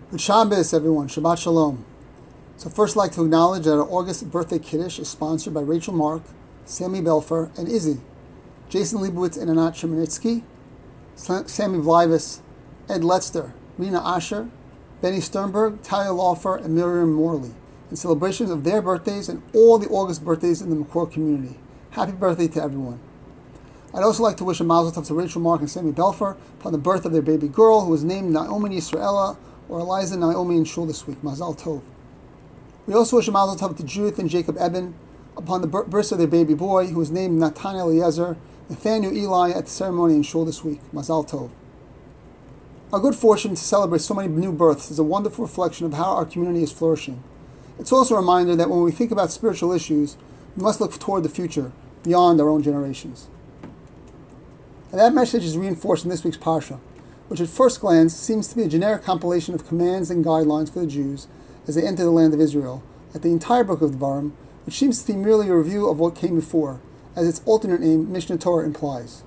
Good Shabbos, everyone. Shabbat Shalom. So first, I'd like to acknowledge that our August birthday Kiddush is sponsored by Rachel Mark, Sammy Belfer, and Izzy, Jason Leibowitz and Anat Shemanitsky, Sammy Blivis, Ed Letzter, Rena Asher, Benny Sternberg, Talia Laufer, and Miriam Morley, in celebrations of their birthdays and all the August birthdays in the McCord community. Happy birthday to everyone. I'd also like to wish a mazel tov to Rachel Mark and Sammy Belfer upon the birth of their baby girl, who was named Naomi Yisraela, or Eliza Naomi in Shul this week. Mazal tov. We also wish a mazel tov to Judith and Jacob Eben upon the birth of their baby boy, who was named Natan Eliezer, Nathaniel Eli at the ceremony in Shul this week. Mazal tov. Our good fortune to celebrate so many new births is a wonderful reflection of how our community is flourishing. It's also a reminder that when we think about spiritual issues, we must look toward the future, beyond our own generations. And that message is reinforced in this week's Parsha, which at first glance seems to be a generic compilation of commands and guidelines for the Jews as they enter the land of Israel, like the entire book of Devarim, which seems to be merely a review of what came before, as its alternate name, Mishnah Torah, implies.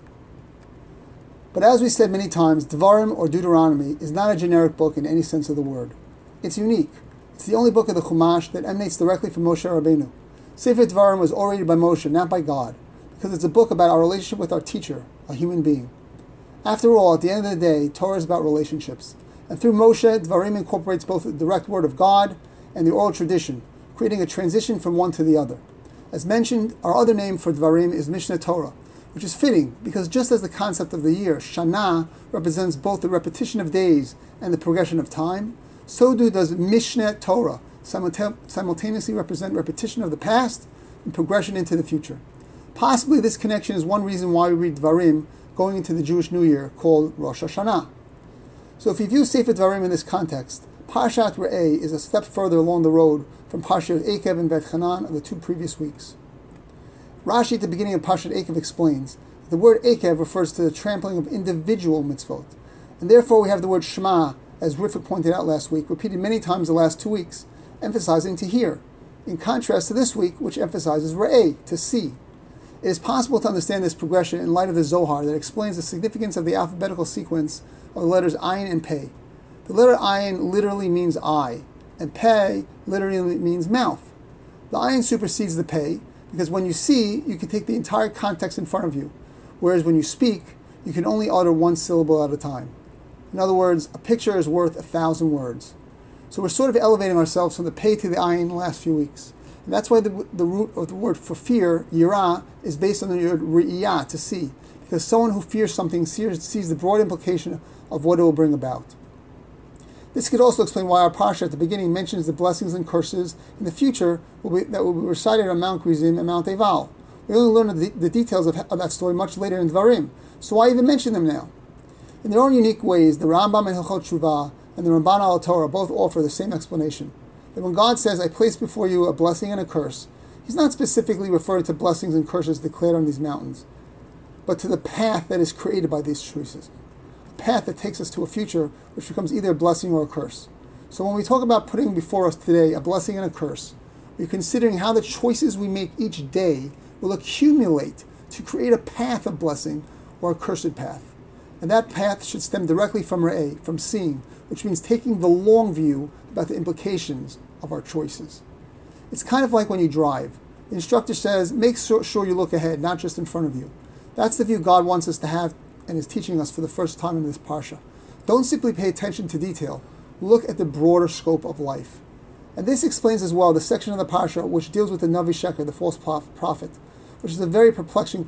But as we said many times, Devarim, or Deuteronomy, is not a generic book in any sense of the word. It's unique. It's the only book of the Chumash that emanates directly from Moshe Rabbeinu. Sefer Devarim was orated by Moshe, not by God, because it's a book about our relationship with our teacher, a human being. After all, at the end of the day, Torah is about relationships. And through Moshe, Devarim incorporates both the direct word of God and the oral tradition, creating a transition from one to the other. As mentioned, our other name for Devarim is Mishnah Torah, which is fitting because just as the concept of the year, Shana, represents both the repetition of days and the progression of time, so does Mishneh Torah simultaneously represent repetition of the past and progression into the future. Possibly this connection is one reason why we read Devarim going into the Jewish New Year, called Rosh Hashanah. So if you view Sefer Devarim in this context, Parshat Re'eh is a step further along the road from Parshat Eikev and Vet Chanan of the two previous weeks. Rashi at the beginning of Parshat Eikev explains that the word Eikev refers to the trampling of individual mitzvot, and therefore we have the word Shema, as Rifik pointed out last week, repeated many times the last 2 weeks, emphasizing to hear, in contrast to this week, which emphasizes Re'eh, to see. It is possible to understand this progression in light of the Zohar that explains the significance of the alphabetical sequence of the letters Ayin and Pei. The letter Ayin literally means eye, and Pei literally means mouth. The Ayin supersedes the Pei because when you see, you can take the entire context in front of you, whereas when you speak, you can only utter one syllable at a time. In other words, a picture is worth 1,000 words. So we're sort of elevating ourselves from the Pei to the Ayin in the last few weeks. And that's why the root of the word for fear, yirah, is based on the word re'iyah, to see, because someone who fears something sees the broad implication of what it will bring about. This could also explain why our Parsha at the beginning mentions the blessings and curses in the future that will be recited on Mount Gerizim and Mount Eval. We only learn the details of that story much later in Devarim, so why even mention them now? In their own unique ways, the Rambam in Hilchot Shuvah and the Ramban al Torah both offer the same explanation. That when God says, I place before you a blessing and a curse, He's not specifically referring to blessings and curses declared on these mountains, but to the path that is created by these choices. A path that takes us to a future which becomes either a blessing or a curse. So when we talk about putting before us today a blessing and a curse, we're considering how the choices we make each day will accumulate to create a path of blessing or a cursed path. And that path should stem directly from Re'eh, from seeing, which means taking the long view about the implications of our choices. It's kind of like when you drive. The instructor says, make sure you look ahead, not just in front of you. That's the view God wants us to have and is teaching us for the first time in this Parsha. Don't simply pay attention to detail. Look at the broader scope of life. And this explains as well the section of the Parsha which deals with the Navi Sheker, the false prophet, which is a very perplexing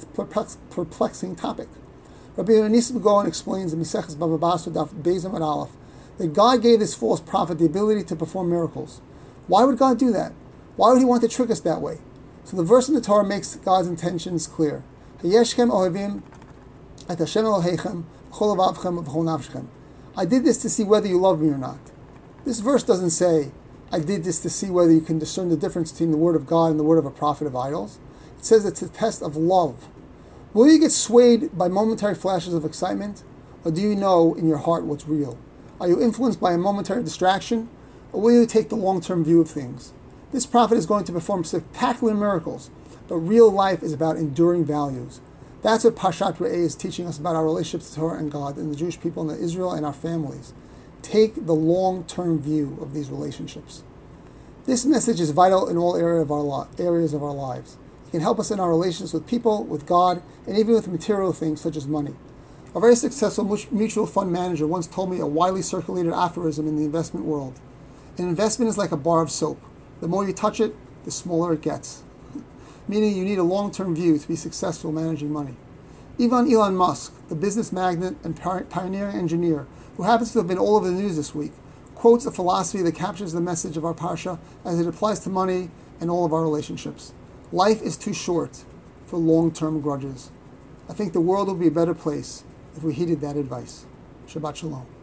topic. Rabbi Yonis Gaon explains in Maseches Bava Basra Daf Beis Amud Aleph that God gave this false prophet the ability to perform miracles. Why would God do that? Why would He want to trick us that way? So the verse in the Torah makes God's intentions clear. Hayeshkem ohevim et Hashem Elohechem v'chol levavchem v'chol nafshchem. I did this to see whether you love me or not. This verse doesn't say, I did this to see whether you can discern the difference between the word of God and the word of a prophet of idols. It says it's a test of love. Will you get swayed by momentary flashes of excitement, or do you know in your heart what's real? Are you influenced by a momentary distraction, or will you take the long-term view of things? This prophet is going to perform spectacular miracles, but real life is about enduring values. That's what Parshat Re'eh is teaching us about our relationship to Torah and God and the Jewish people and Israel and our families. take the long-term view of these relationships. This message is vital in all areas of our lives. It can help us in our relations with people, with God, and even with material things such as money. A very successful mutual fund manager once told me a widely circulated aphorism in the investment world. An investment is like a bar of soap. The more you touch it, the smaller it gets. Meaning you need a long-term view to be successful managing money. Even Elon Musk, the business magnate and pioneering engineer, who happens to have been all over the news this week, quotes a philosophy that captures the message of our parsha as it applies to money and all of our relationships. Life is too short for long-term grudges. I think the world would be a better place if we heeded that advice. Shabbat Shalom.